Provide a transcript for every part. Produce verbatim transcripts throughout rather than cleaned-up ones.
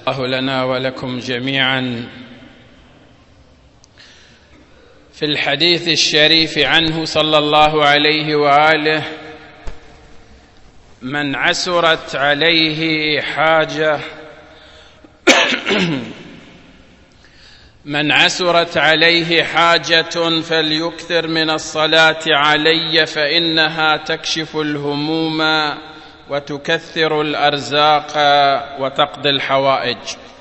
الله لنا ولكم جميعا. في الحديث الشريف عنه صلى الله عليه وآله: من عسرت عليه حاجة من عسرت عليه حاجة فليكثر من الصلاة علي فإنها تكشف الهموم وتكثر الأرزاق وتقضي الحوائج.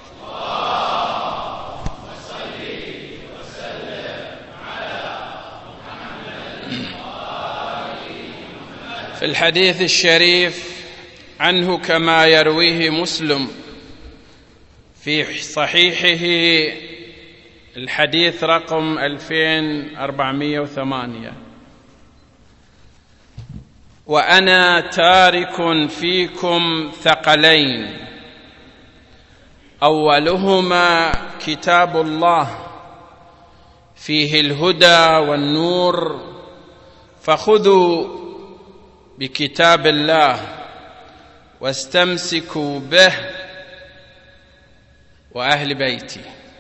اللهم صل وسلم على محمد. في الحديث الشريف عنه كما يرويه مسلم في صحيحه الحديث رقم ألفين وأربعمائة وثمانية: وأنا تارك فيكم ثقلين أولهما كتاب الله فيه الهدى والنور، فخذوا بكتاب الله واستمسكوا به وأهل بيتي.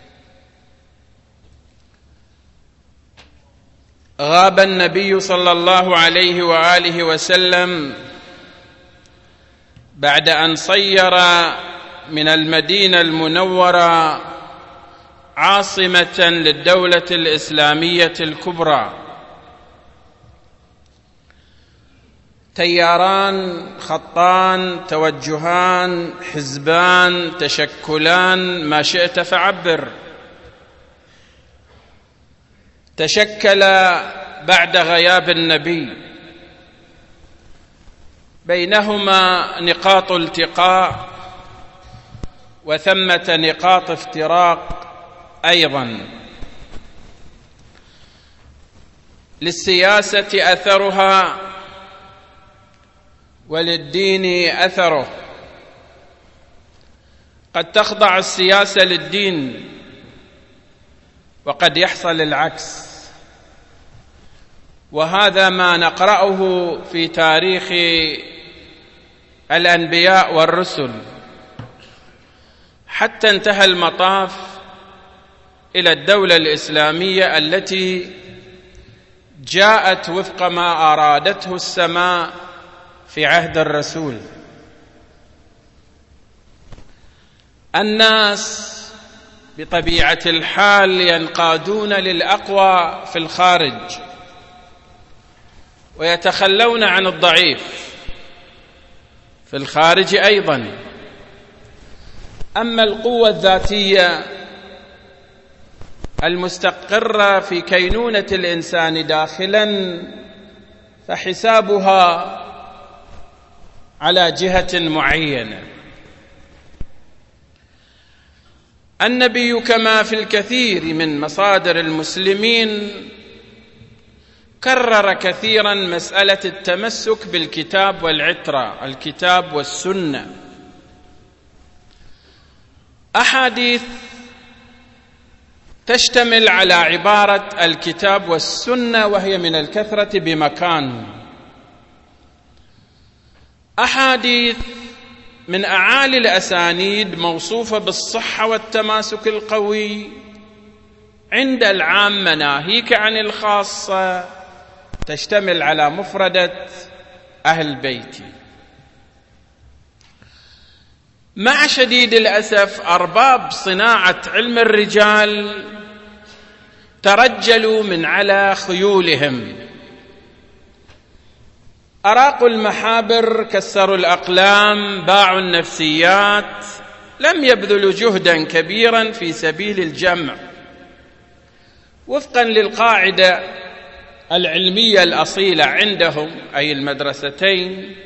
غاب النبي صلى الله عليه وآله وسلم بعد أن صير من المدينة المنورة عاصمة للدولة الإسلامية الكبرى. تياران، خطان، توجهان، حزبان، تشكلان، ما شئت فعبر، تشكل بعد غياب النبي، بينهما نقاط التقاء وثمة نقاط افتراق أيضا. للسياسة أثرها وللدين أثره. قد تخضع السياسة للدين وقد يحصل العكس، وهذا ما نقرأه في تاريخ الأنبياء والرسل، حتى انتهى المطاف إلى الدولة الإسلامية التي جاءت وفق ما أرادته السماء في عهد الرسول. الناس بطبيعة الحال ينقادون للأقوى في الخارج ويتخلون عن الضعيف في الخارج أيضا. أما القوة الذاتية المستقرة في كينونة الإنسان داخلا فحسابها على جهة معينة. النبي كما في الكثير من مصادر المسلمين كرر كثيرا مسألة التمسك بالكتاب والعترة، الكتاب والسنة. أحاديث تشتمل على عبارة الكتاب والسنة وهي من الكثرة بمكان. أحاديث من أعالي الأسانيد موصوفة بالصحة والتماسك القوي عند العامة، ناهيك عن الخاصة، تشتمل على مفردة أهل بيتي. مع شديد الأسف أرباب صناعة علم الرجال ترجلوا من على خيولهم، أراقوا المحابر، كسروا الأقلام، باعوا النفسيات، لم يبذلوا جهدا كبيرا في سبيل الجمع وفقا للقاعدة العلمية الأصيلة عندهم، أي المدرستين: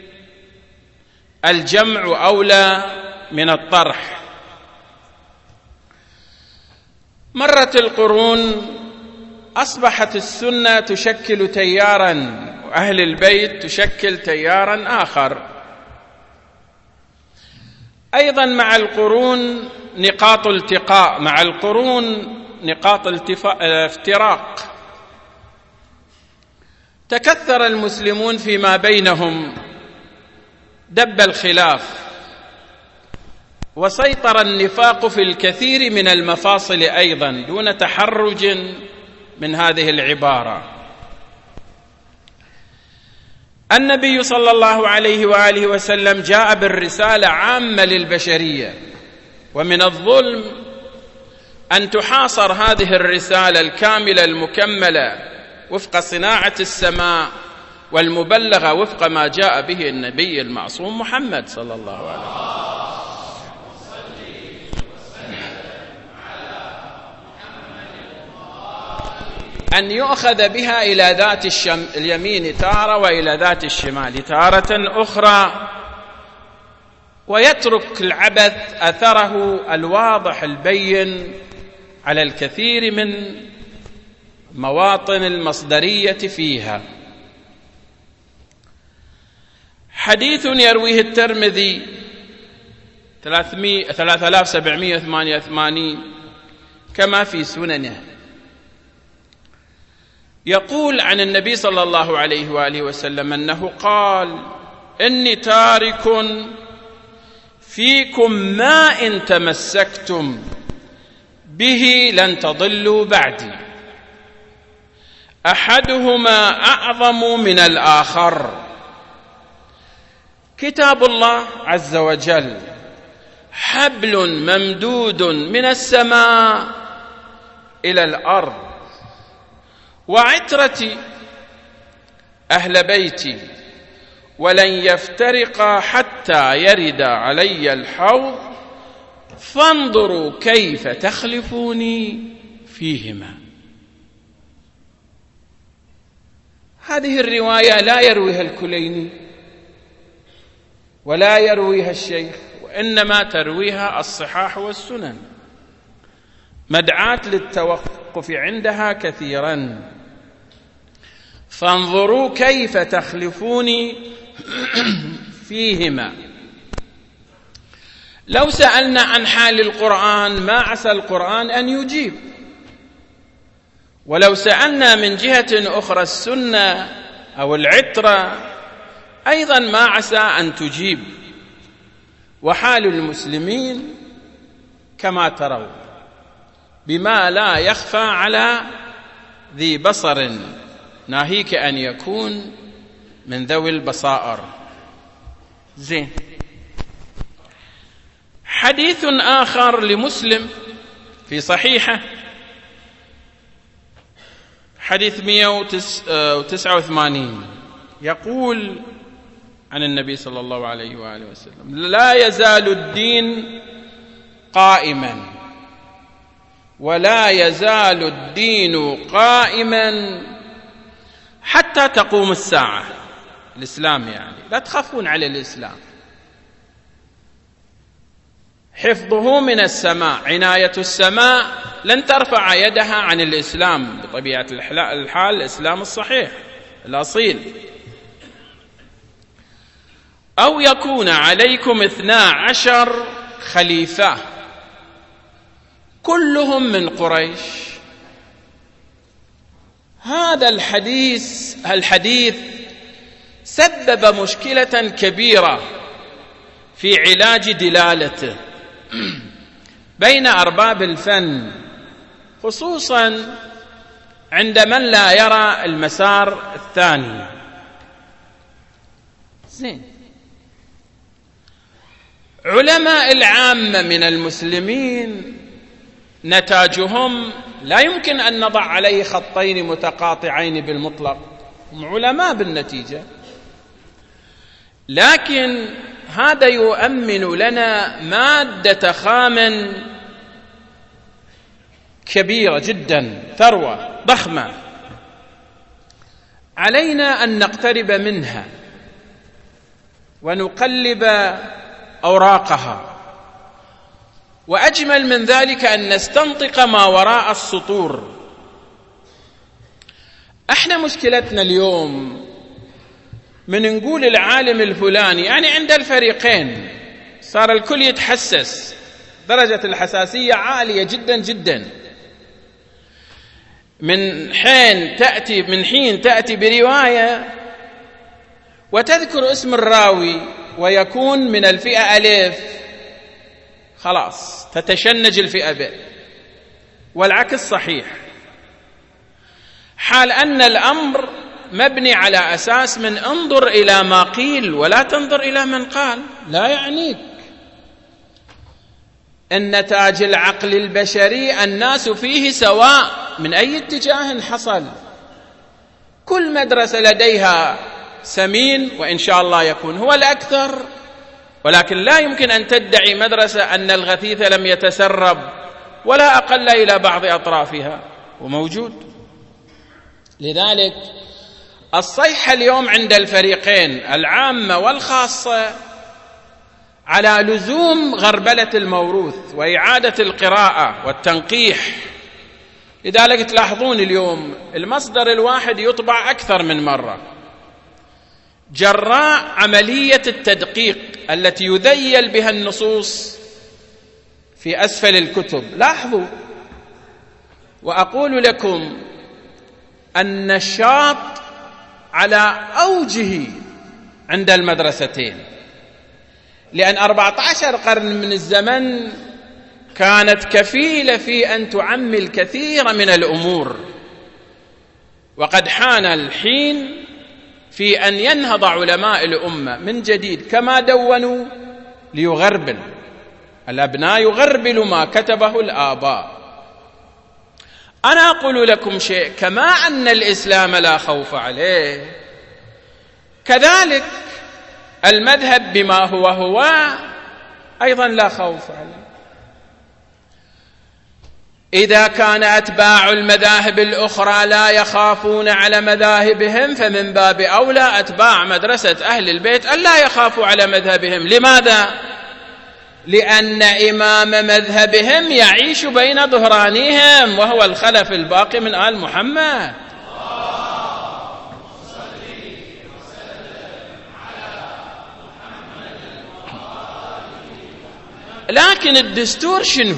الجمع أولى من الطرح. مرت القرون، أصبحت السنة تشكل تيارا وأهل البيت تشكل تيارا آخر. أيضا مع القرون نقاط التقاء، مع القرون نقاط افتراق. تكثر المسلمون فيما بينهم، دب الخلاف، وسيطر النفاق في الكثير من المفاصل أيضا دون تحرج من هذه العبارة. النبي صلى الله عليه وآله وسلم جاء بالرسالة عامة للبشرية، ومن الظلم أن تحاصر هذه الرسالة الكاملة المكملة وفق صناعة السماء والمبلغة وفق ما جاء به النبي المعصوم محمد صلى الله عليه وسلم، أن يؤخذ بها إلى ذات الشم... اليمين تارة وإلى ذات الشمال تارة أخرى، ويترك العبث أثره الواضح البين على الكثير من مواطن المصدرية فيها. حديث يرويه الترمذي ثلاثة آلاف وسبعمائة وثمانية وثمانين كما في سننه، يقول عن النبي صلى الله عليه وآله وسلم أنه قال: إني تارك فيكم ما إن تمسكتم به لن تضلوا بعدي، أحدهما أعظم من الآخر، كتاب الله عز وجل حبل ممدود من السماء إلى الأرض، وعترتي أهل بيتي ولن يفترقا حتى يرد علي الحوض، فانظروا كيف تخلفوني فيهما. هذه الرواية لا يرويها الكليني ولا يرويها الشيخ، وإنما ترويها الصحاح والسنن، مدعاة للتوقف عندها كثيرا. فانظروا كيف تخلفوني فيهما. لو سألنا عن حال القرآن ما عسى القرآن أن يجيب، ولو سألنا من جهة أخرى السنة أو العترة أيضا ما عسى أن تجيب. وحال المسلمين كما ترون بما لا يخفى على ذي بصر، ناهيك أن يكون من ذوي البصائر. زين. حديث آخر لمسلم في صحيحه، حديث مئة وتسعة وثمانين، يقول عن النبي صلى الله عليه وآله وسلم: لا يزال الدين قائما ولا يزال الدين قائما حتى تقوم الساعة. الإسلام يعني لا تخافون على الإسلام، حفظه من السماء، عناية السماء لن ترفع يدها عن الإسلام بطبيعة الحال، الإسلام الصحيح الأصيل. أو يكون عليكم اثنا عشر خليفة كلهم من قريش. هذا الحديث الحديث سبب مشكلة كبيرة في علاج دلالته بين أرباب الفن، خصوصا عند من لا يرى المسار الثاني. زين. علماء العامة من المسلمين نتاجهم لا يمكن أن نضع عليه خطين متقاطعين بالمطلق، هم علماء بالنتيجة، لكن هذا يؤمن لنا مادة خام كبيرة جدا، ثروة ضخمة، علينا أن نقترب منها ونقلب أوراقها، وأجمل من ذلك أن نستنطق ما وراء السطور. احنا مشكلتنا اليوم من نقول العالم الفلاني، يعني عند الفريقين صار الكل يتحسس، درجة الحساسية عالية جدا جدا. من حين تأتي من حين تأتي برواية وتذكر اسم الراوي ويكون من الفئة ألف، خلاص تتشنج الفئة ب، والعكس صحيح، حال أن الأمر مبني على أساس من انظر إلى ما قيل ولا تنظر إلى من قال. لا يعنيك أن نتاج العقل البشري الناس فيه سواء من أي اتجاه حصل، كل مدرسة لديها سمين وإن شاء الله يكون هو الأكثر، ولكن لا يمكن أن تدعي مدرسة أن الغثيث لم يتسرب ولا أقل إلى بعض أطرافها، وموجود. لذلك الصيحة اليوم عند الفريقين العامة والخاصة على لزوم غربلة الموروث وإعادة القراءة والتنقيح. لذلك تلاحظون اليوم المصدر الواحد يطبع أكثر من مرة جراء عملية التدقيق التي يذيل بها النصوص في أسفل الكتب. لاحظوا، وأقول لكم النشاط على أوجه عند المدرستين، لأن أربعة عشر قرن من الزمن كانت كفيلة في أن تعمي الكثير من الأمور، وقد حان الحين في أن ينهض علماء الأمة من جديد كما دونوا ليغربل الأبناء، يغربل ما كتبه الآباء. أنا أقول لكم شيء، كما أن الإسلام لا خوف عليه، كذلك المذهب بما هو هو أيضا لا خوف عليه. إذا كان أتباع المذاهب الأخرى لا يخافون على مذاهبهم، فمن باب أولى أتباع مدرسة أهل البيت أن لا يخافوا على مذهبهم. لماذا؟ لأن إمام مذهبهم يعيش بين ظهرانيهم، وهو الخلف الباقي من آل محمد. لكن الدستور شنو؟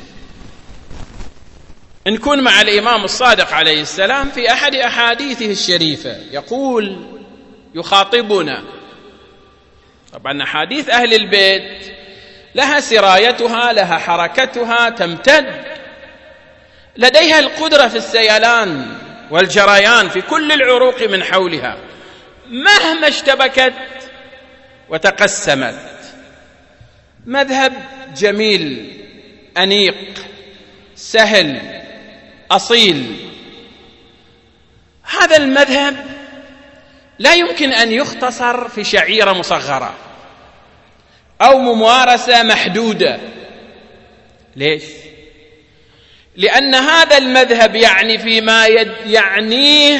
نكون مع الإمام الصادق عليه السلام في أحد أحاديثه الشريفة يقول يخاطبنا. طبعا أحاديث أهل البيت لها سرايتها، لها حركتها، تمتد، لديها القدرة في السيلان والجريان في كل العروق من حولها مهما اشتبكت وتقسمت. مذهب جميل أنيق سهل أصيل. هذا المذهب لا يمكن أن يختصر في شعيرة مصغرة أو ممارسة محدودة. ليش؟ لأن هذا المذهب يعني فيما يعنيه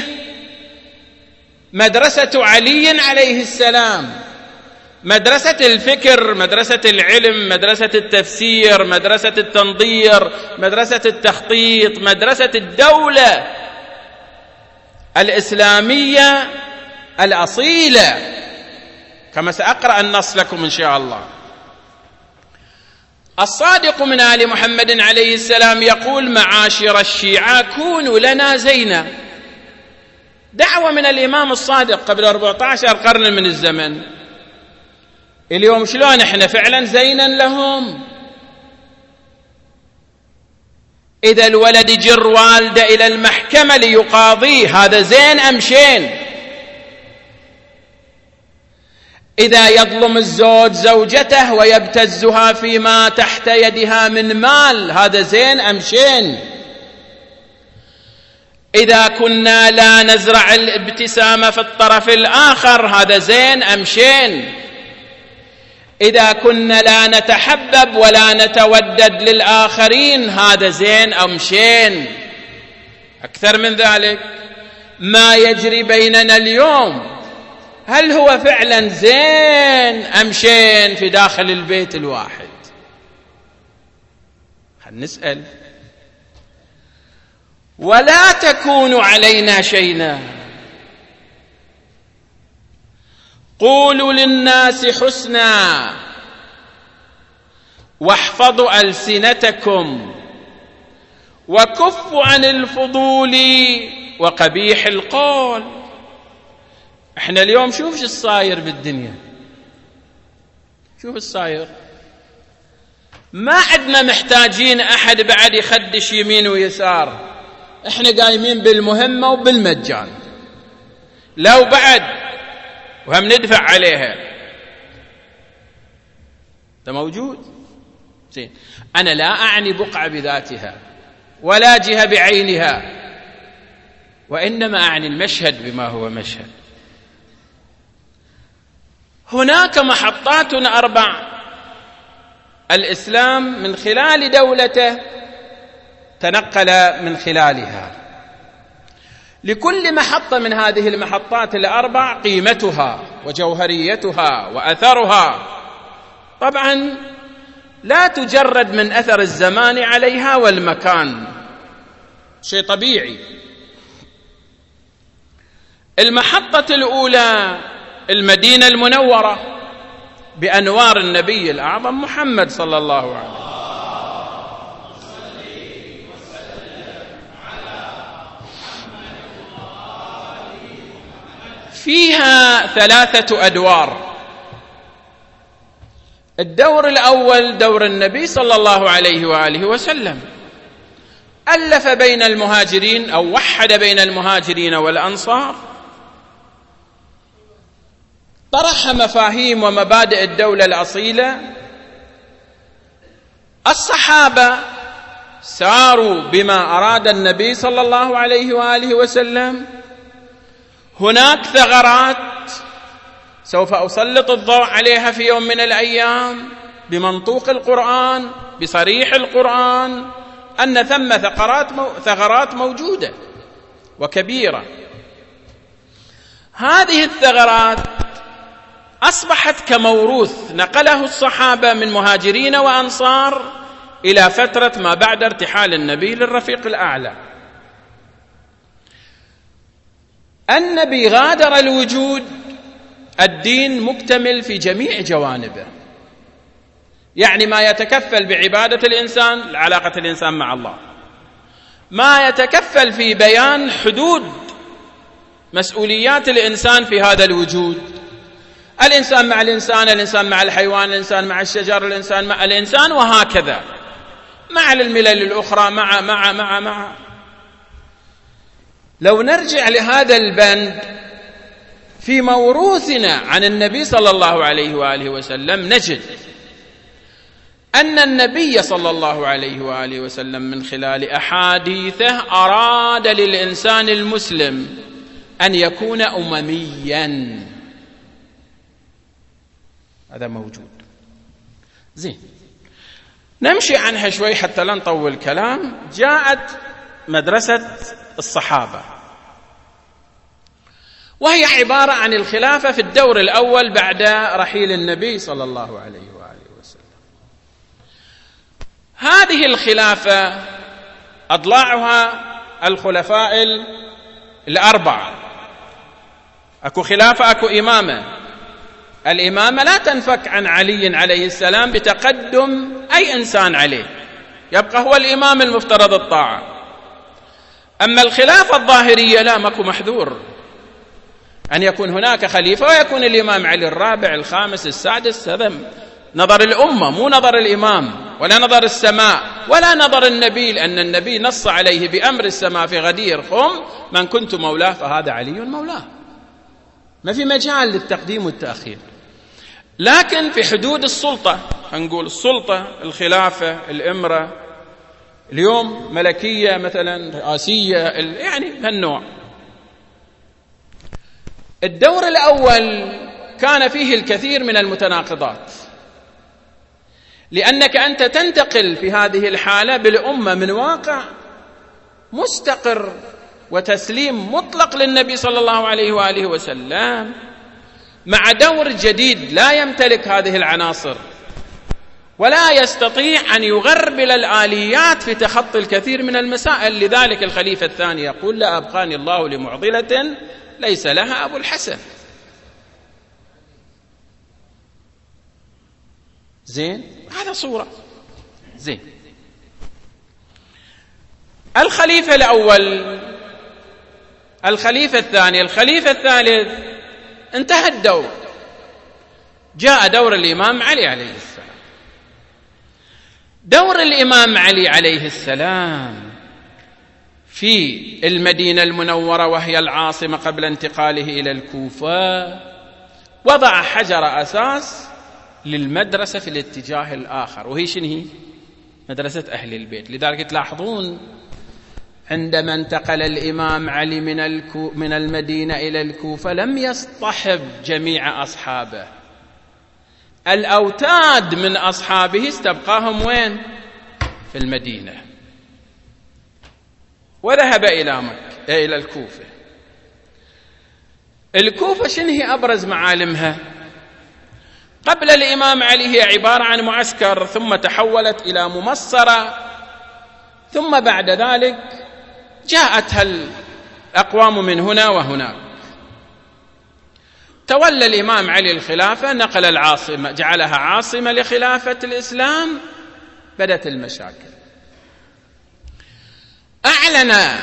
مدرسة علي عليه السلام، مدرسة الفكر، مدرسة العلم، مدرسة التفسير، مدرسة التنظير، مدرسة التخطيط، مدرسة الدولة الإسلامية الأصيلة، كما سأقرأ النص لكم إن شاء الله. الصادق من آل محمد عليه السلام يقول: معاشر الشيعة كونوا لنا زينا. دعوة من الإمام الصادق قبل أربعة عشر قرن من الزمن. اليوم شلون احنا فعلا زينا لهم؟ إذا الولد يجر والده إلى المحكمة ليقاضيه، هذا زين أم شين؟ إذا يظلم الزوج زوجته ويبتزها فيما تحت يدها من مال، هذا زين أم شين؟ إذا كنا لا نزرع الابتسامة في الطرف الآخر، هذا زين أم شين؟ إذا كنا لا نتحبب ولا نتودد للآخرين، هذا زين أم شين؟ أكثر من ذلك، ما يجري بيننا اليوم هل هو فعلا زين أم شين في داخل البيت الواحد؟ خلينا نسأل. ولا تكونوا علينا شينا، قولوا للناس حسنا واحفظوا ألسنتكم وكفوا عن الفضول وقبيح القول. احنا اليوم شوف شو الصاير بالدنيا، شوف الصاير. ما عندنا محتاجين أحد بعد يخدش يمين ويسار، إحنا قايمين بالمهمة وبالمجان، لو بعد وهم ندفع عليها. ده موجود. زين، أنا لا أعني بقعة بذاتها ولا جهة بعينها، وإنما أعني المشهد بما هو مشهد. هناك محطات أربع الإسلام من خلال دولته تنقل من خلالها. لكل محطة من هذه المحطات الأربع قيمتها وجوهريتها وأثرها، طبعا لا تجرد من أثر الزمان عليها والمكان، شيء طبيعي. المحطة الأولى المدينة المنورة بأنوار النبي الأعظم محمد صلى الله عليه وسلم. فيها ثلاثة أدوار. الدور الأول دور النبي صلى الله عليه وآله وسلم، ألف بين المهاجرين أو وحد بين المهاجرين والأنصار، طرح مفاهيم ومبادئ الدولة الأصيلة. الصحابة ساروا بما أراد النبي صلى الله عليه وآله وسلم. هناك ثغرات سوف أسلط الضوء عليها في يوم من الأيام بمنطوق القرآن، بصريح القرآن، أن ثم ثغرات موجودة وكبيرة. هذه الثغرات أصبحت كموروث نقله الصحابة من مهاجرين وأنصار إلى فترة ما بعد ارتحال النبي للرفيق الأعلى. النبي غادر الوجود، الدين مكتمل في جميع جوانبه، يعني ما يتكفل بعبادة الإنسان، علاقة الإنسان مع الله، ما يتكفل في بيان حدود مسؤوليات الإنسان في هذا الوجود، الإنسان مع الإنسان، الإنسان مع الحيوان، الإنسان مع الشجر، الإنسان مع الإنسان، وهكذا مع الملل الأخرى، مع مع مع مع لو نرجع لهذا البند في موروثنا عن النبي صلى الله عليه وآله وسلم، نجد أن النبي صلى الله عليه وآله وسلم من خلال أحاديثه أراد للإنسان المسلم أن يكون أمميا. هذا موجود. زين، نمشي عنها شوي حتى لا نطول الكلام. جاءت مدرسة الصحابة، وهي عبارة عن الخلافة في الدور الأول بعد رحيل النبي صلى الله عليه وآله وسلم. هذه الخلافة أضلاعها الخلفاء الأربعة. أكو خلافة، أكو إمامة. الإمامة لا تنفك عن علي عليه السلام بتقدم أي إنسان عليه، يبقى هو الإمام المفترض الطاعة. أما الخلافة الظاهرية لا، ماكو محذور أن يكون هناك خليفة ويكون الإمام علي الرابع الخامس السادس. هذا نظر الأمة، مو نظر الإمام ولا نظر السماء ولا نظر النبي، لأن النبي نص عليه بأمر السماء في غدير خم: من كنت مولاه فهذا علي مولاه. ما في مجال للتقديم والتأخير، لكن في حدود السلطة، هنقول السلطة، الخلافة، الإمرة، اليوم ملكية مثلا، رئاسية، يعني هالنوع. الدور الأول كان فيه الكثير من المتناقضات، لأنك أنت تنتقل في هذه الحالة بالأمة من واقع مستقر وتسليم مطلق للنبي صلى الله عليه وآله وسلم مع دور جديد لا يمتلك هذه العناصر ولا يستطيع أن يغربل الآليات في تخطي الكثير من المسائل. لذلك الخليفة الثاني يقول: لا أبقاني الله لمعضلة ليس لها أبو الحسن. زين، هذا صورة. زين، الخليفة الأول، الخليفة الثاني، الخليفة الثالث، انتهى الدور، جاء دور الإمام علي عليه السلام. دور الإمام علي عليه السلام في المدينة المنورة وهي العاصمة قبل انتقاله إلى الكوفة وضع حجر أساس للمدرسة في الاتجاه الآخر، وهي شنو هي؟ مدرسة أهل البيت. لذلك تلاحظون عندما انتقل الإمام علي من, الكو من المدينة إلى الكوفة لم يصطحب جميع أصحابه، الأوتاد من أصحابه استبقاهم وين؟ في المدينة، وذهب إلى مكة إلى الكوفة. الكوفة شنو هي أبرز معالمها؟ قبل الإمام علي هي عبارة عن معسكر، ثم تحولت إلى ممصرة، ثم بعد ذلك جاءتها الأقوام من هنا وهناك. تولى الإمام علي الخلافة، نقل العاصمة، جعلها عاصمة لخلافة الإسلام، بدت المشاكل. أعلن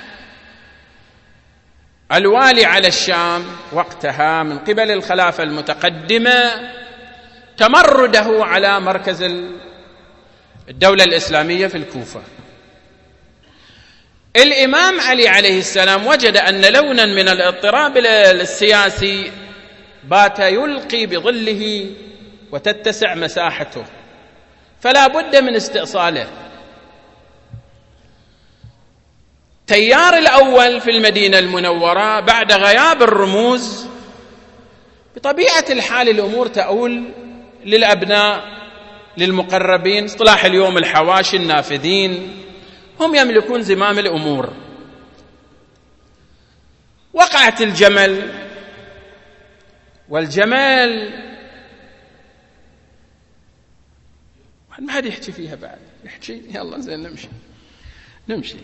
الوالي على الشام وقتها من قبل الخلافة المتقدمة تمرده على مركز الدولة الإسلامية في الكوفة. الإمام علي عليه السلام وجد أن لونا من الاضطراب السياسي بات يلقي بظله وتتسع مساحته، فلا بد من استئصاله. تيار الأول في المدينة المنورة بعد غياب الرموز، بطبيعة الحال الأمور تؤول للأبناء للمقربين، اصطلاح اليوم الحواشي النافذين، هم يملكون زمام الأمور. وقعت الجمل، والجمال ما حد يحكي فيها بعد، يحكي يلا زين نمشي نمشي.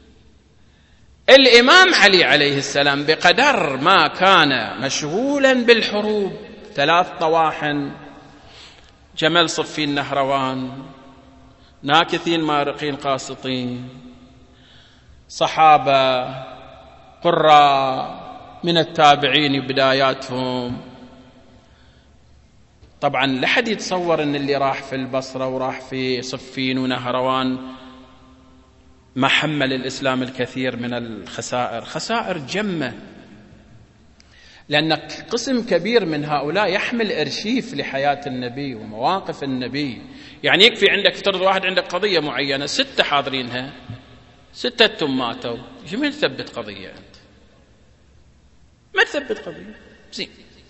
الإمام علي عليه السلام بقدر ما كان مشغولا بالحروب، ثلاث طواحن، جمل صفين نهروان، ناكثين مارقين قاسطين، صحابة قراء من التابعين بداياتهم. طبعا لحد يتصور أن اللي راح في البصرة وراح في صفين ونهروان ما حمل الإسلام الكثير من الخسائر، خسائر جمة، لأن قسم كبير من هؤلاء يحمل أرشيف لحياة النبي ومواقف النبي. يعني يكفي عندك افترض واحد عندك قضية معينة، ستة حاضرينها، ستة تم ماتوا، من تثبت قضية أنت؟ ما تثبت قضية. زين.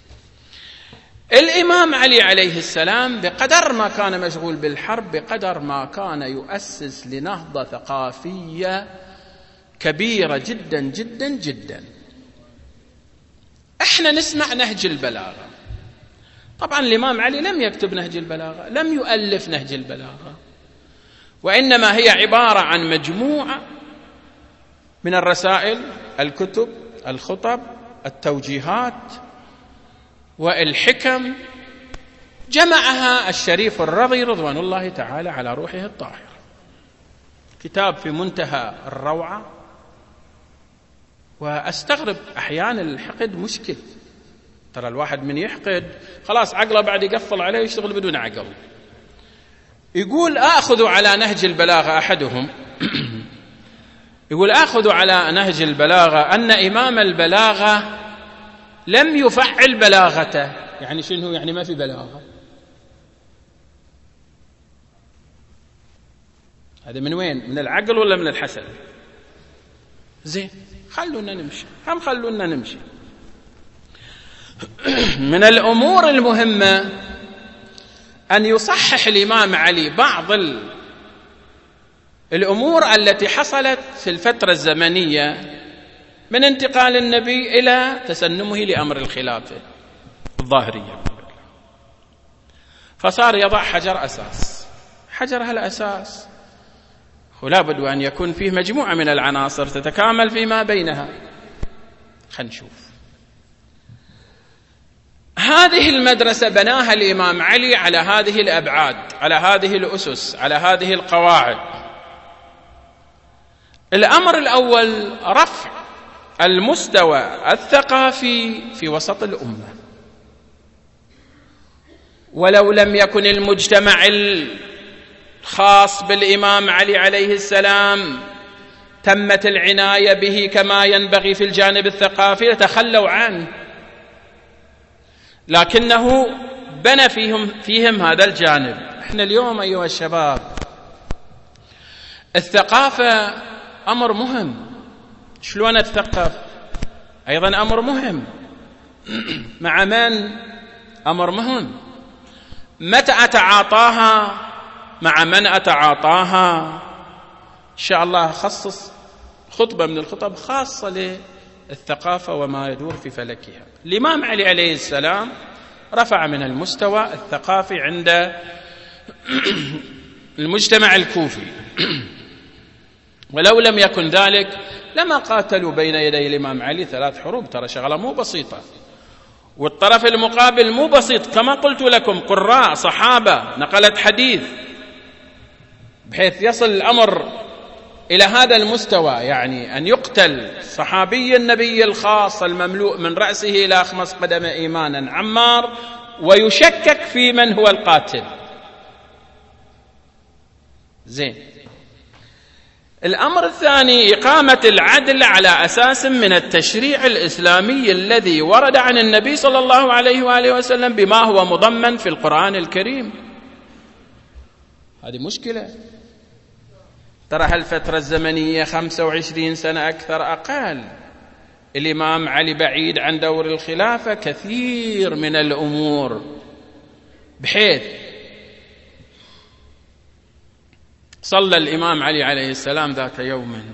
الإمام علي عليه السلام بقدر ما كان مشغول بالحرب، بقدر ما كان يؤسس لنهضة ثقافية كبيرة جدا جدا جدا. احنا نسمع نهج البلاغة. طبعا الإمام علي لم يكتب نهج البلاغة، لم يؤلف نهج البلاغة، وإنما هي عبارة عن مجموعة من الرسائل، الكتب، الخطب، التوجيهات والحكم، جمعها الشريف الرضي رضوان الله تعالى على روحه الطاهر. كتاب في منتهى الروعة، وأستغرب أحيانا الحقد مشكل. ترى الواحد من يحقد خلاص عقله بعد يقفل عليه يشتغل بدون عقل. يقول آخذوا على نهج البلاغة أحدهم يقول آخذوا على نهج البلاغة أن إمام البلاغة لم يفعل بلاغته. يعني شنو؟ يعني ما في بلاغة. هذا من وين؟ من العقل ولا من الحسد؟ زين، خلونا نمشي، هم خلونا نمشي. من الأمور المهمة أن يصحح الإمام علي بعض الأمور التي حصلت في الفترة الزمنية من انتقال النبي إلى تسنمه لأمر الخلافة الظاهرية، فصار يضع حجر أساس. حجر هالأساس ولا بد أن يكون فيه مجموعة من العناصر تتكامل فيما بينها. خلينا نشوف. هذه المدرسة بناها الإمام علي على هذه الأبعاد، على هذه الأسس، على هذه القواعد. الأمر الأول رفع المستوى الثقافي في وسط الأمة. ولو لم يكن المجتمع خاص بالإمام علي عليه السلام تمت العناية به كما ينبغي في الجانب الثقافي لتخلوا عنه، لكنه بنى فيهم, فيهم هذا الجانب. احنا اليوم أيها الشباب الثقافة أمر مهم، شلون أتثقف أيضا أمر مهم، مع من أمر مهم، متى أتعاطاها، مع من أتعاطاها. إن شاء الله أخصص خطبة من الخطب خاصة للثقافة وما يدور في فلكها. الإمام علي عليه السلام رفع من المستوى الثقافي عند المجتمع الكوفي، ولو لم يكن ذلك لما قاتلوا بين يدي الإمام علي ثلاث حروب، ترى شغلة مو بسيطة، والطرف المقابل مو بسيط كما قلت لكم، قراء صحابة نقلت حديث، بحيث يصل الأمر إلى هذا المستوى، يعني أن يقتل صحابي النبي الخاص المملوء من رأسه إلى أخمص قدم إيمانا عمار، ويشكك في من هو القاتل. زين. الأمر الثاني إقامة العدل على أساس من التشريع الإسلامي الذي ورد عن النبي صلى الله عليه وآله وسلم بما هو مضمن في القرآن الكريم. هذه مشكلة. ترى هالفترة الزمنية خمسة وعشرين سنة أكثر أقل، الإمام علي بعيد عن دور الخلافة كثير من الأمور، بحيث صلى الإمام علي عليه السلام ذات يوم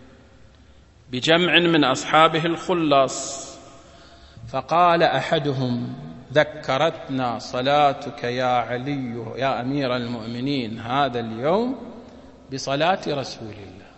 بجمع من أصحابه الخلص، فقال أحدهم: ذكرتنا صلاتك يا علي يا أمير المؤمنين هذا اليوم بصلاة رسول الله.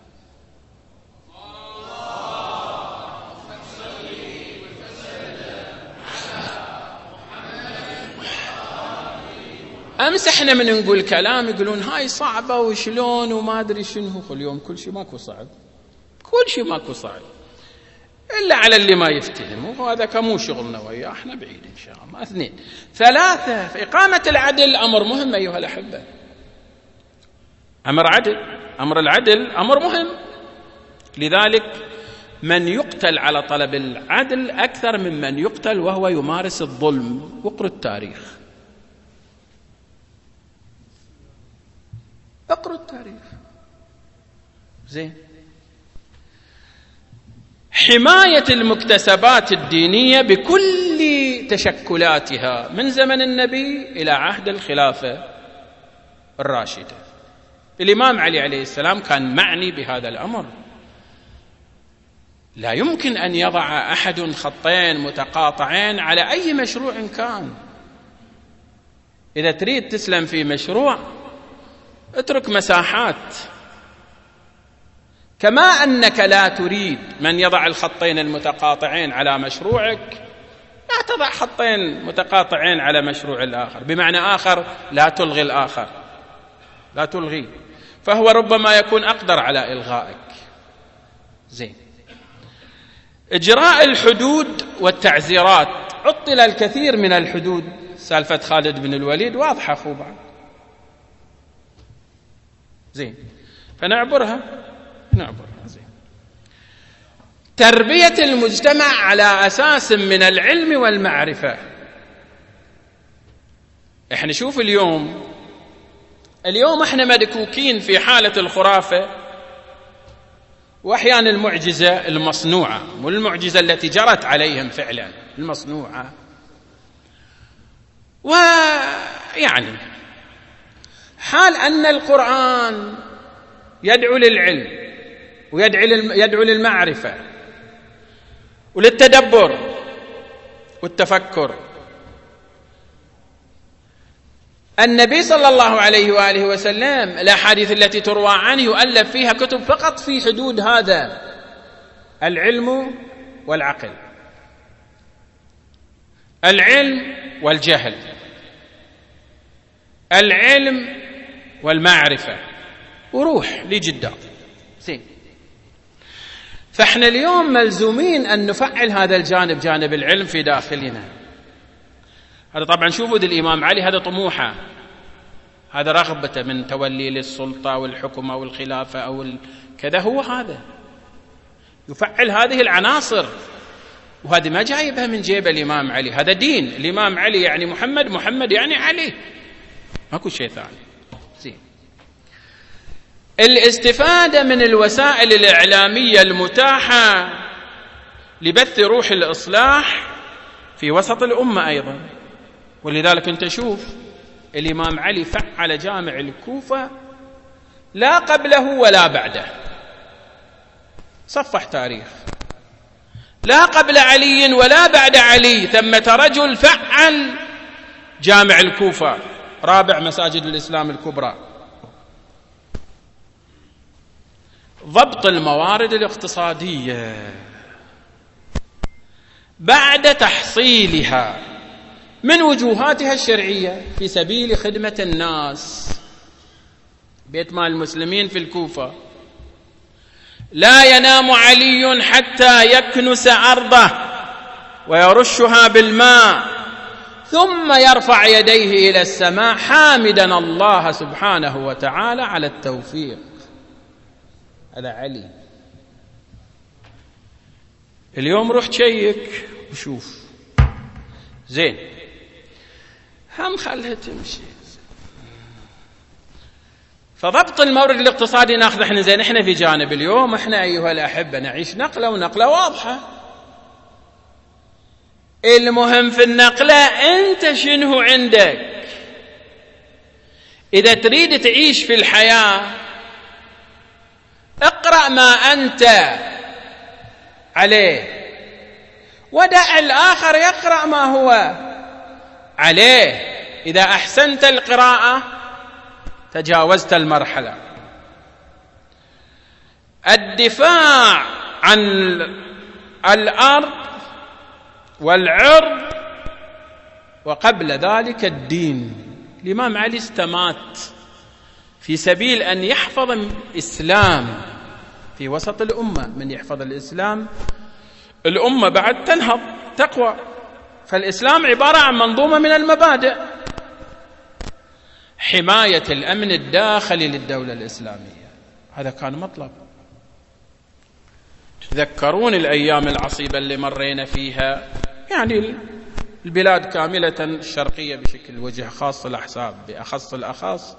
أمس احنا من نقول كلام يقولون هاي صعبة وشلون وما أدري شنو. اليوم كل شيء ماكو صعب، كل شيء ماكو صعب إلا على اللي ما يفتهم، وهذا كمو شغلنا وياه، احنا بعيد إن شاء الله. اثنين. ثلاثة، في إقامة العدل أمر مهم أيها الأحبة، أمر عدل، أمر العدل أمر مهم، لذلك من يقتل على طلب العدل أكثر ممن يقتل وهو يمارس الظلم. واقرأ التاريخ، اقرأ التاريخ. زين. حماية المكتسبات الدينية بكل تشكلاتها من زمن النبي إلى عهد الخلافة الراشدة. الإمام علي عليه السلام كان معني بهذا الأمر. لا يمكن أن يضع أحد خطين متقاطعين على أي مشروع كان. إذا تريد تسلم في مشروع اترك مساحات، كما أنك لا تريد من يضع الخطين المتقاطعين على مشروعك، لا تضع خطين متقاطعين على مشروع الآخر. بمعنى آخر، لا تلغي الآخر، لا تلغي، فهو ربما يكون أقدر على إلغائك. زين. إجراء الحدود والتعزيرات، عطل الكثير من الحدود. سالفة خالد بن الوليد واضحة أخو بعض. زين. فنعبرها نعبرها. زين. تربية المجتمع على أساس من العلم والمعرفة. احنا شوف اليوم اليوم احنا مدكوكين في حالة الخرافة، وأحيانا المعجزة المصنوعة، والمعجزة التي جرت عليهم فعلا المصنوعة. ويعني حال أن القرآن يدعو للعلم ويدعو للمعرفة وللتدبر والتفكر. النبي صلى الله عليه وآله وسلم الأحاديث التي تروى عنه يؤلف فيها كتب فقط في حدود هذا العلم والعقل، العلم والجهل، العلم والمعرفة، وروح لجدة. زين. فاحنا اليوم ملزومين أن نفعل هذا الجانب، جانب العلم في داخلنا. هذا طبعا شوفوا ذي الإمام علي، هذا طموحه، هذا رغبته من تولي للسلطة والحكم أو الخلافة أو كذا، هو هذا يفعل هذه العناصر، وهذه ما جايبها من جيب الإمام علي، هذا دين. الإمام علي يعني محمد، محمد يعني علي، ماكو شيء ثاني. زين. الاستفادة من الوسائل الإعلامية المتاحة لبث روح الإصلاح في وسط الأمة أيضا، ولذلك أنت شوف الإمام علي فعل جامع الكوفة لا قبله ولا بعده، صفح تاريخ، لا قبل علي ولا بعد علي ثمة رجل فعل جامع الكوفة، رابع مساجد الإسلام الكبرى. ضبط الموارد الاقتصادية بعد تحصيلها من وجوهاتها الشرعية في سبيل خدمة الناس. بيت مال المسلمين في الكوفة، لا ينام علي حتى يكنس أرضه ويرشها بالماء ثم يرفع يديه إلى السماء حامدا الله سبحانه وتعالى على التوفيق. هذا علي. اليوم روح تشيك وشوف. زين، هم خلها تمشي. فضبط المورد الاقتصادي ناخذ احنا. زين، احنا في جانب اليوم احنا ايها الاحبه نعيش نقله، ونقله واضحه. المهم في النقله انت شنو عندك. اذا تريد تعيش في الحياه اقرأ ما أنت عليه، ودع الآخر يقرأ ما هو عليه. إذا أحسنت القراءة تجاوزت المرحلة. الدفاع عن الأرض والعرض، وقبل ذلك الدين. الإمام علي استمات في سبيل أن يحفظ الإسلام في وسط الأمة. من يحفظ الإسلام الأمة بعد تنهض تقوى. فالإسلام عبارة عن منظومة من المبادئ. حماية الأمن الداخلي للدولة الإسلامية، هذا كان مطلب. تذكرون الأيام العصيبة اللي مرينا فيها، يعني البلاد كاملة الشرقية بشكل وجه خاص، الأحزاب بأخص الأخص،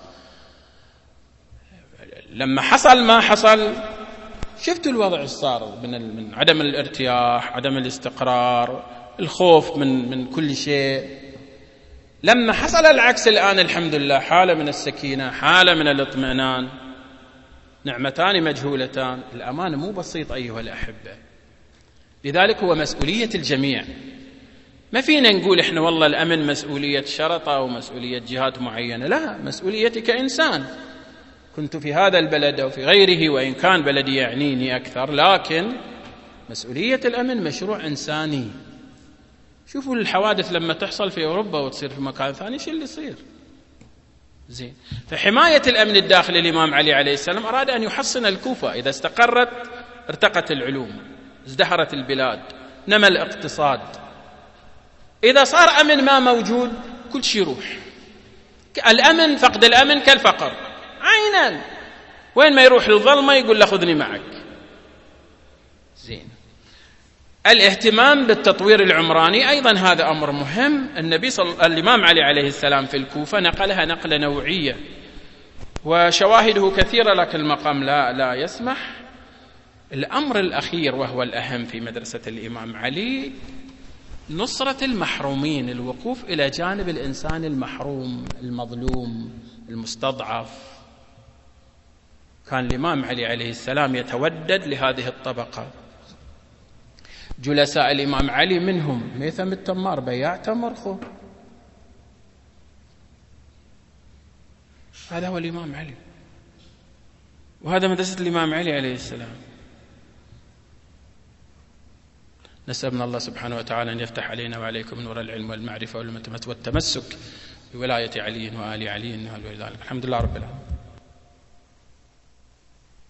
لما حصل ما حصل شفتوا الوضع صار من من عدم الارتياح، عدم الاستقرار، الخوف من من كل شيء. لما حصل العكس الآن الحمد لله، حالة من السكينة، حالة من الاطمئنان، نعمتان مجهولتان. الأمان مو بسيط أيها الأحبة، لذلك هو مسؤولية الجميع. ما فينا نقول إحنا والله الأمن مسؤولية شرطة ومسؤولية جهات معينة، لا، مسؤوليتك إنسان. كنت في هذا البلد أو في غيره، وإن كان بلدي يعنيني أكثر، لكن مسؤولية الأمن مشروع إنساني. شوفوا الحوادث لما تحصل في أوروبا وتصير في مكان ثاني، شو اللي يصير. زين، فحماية الأمن الداخلي الإمام علي عليه السلام أراد أن يحصن الكوفة. إذا استقرت ارتقت العلوم، ازدهرت البلاد، نمى الاقتصاد. إذا صار أمن ما موجود كل شيء يروح. الأمن، فقد الأمن كالفقر عينا، وين ما يروح الظلمة يقول له خذني معك. زين، الاهتمام بالتطوير العمراني أيضا هذا أمر مهم. النبي صلى الإمام علي عليه السلام في الكوفة نقلها نقلة نوعية، وشواهده كثيرة، لكن المقام لا لا يسمح. الأمر الأخير وهو الأهم في مدرسة الإمام علي نصرة المحرومين، الوقوف إلى جانب الإنسان المحروم المظلوم المستضعف. كان الإمام علي عليه السلام يتودد لهذه الطبقة. جلساء الإمام علي منهم ميثم التمار، بياع تمر خو، هذا هو الإمام علي، وهذا مدرسة الإمام علي عليه السلام. نسأل من الله سبحانه وتعالى أن يفتح علينا وعليكم نور العلم والمعرفة والتمسك بولاية علي وآل علي، إنه ولي ذلك. الحمد لله رب العالمين.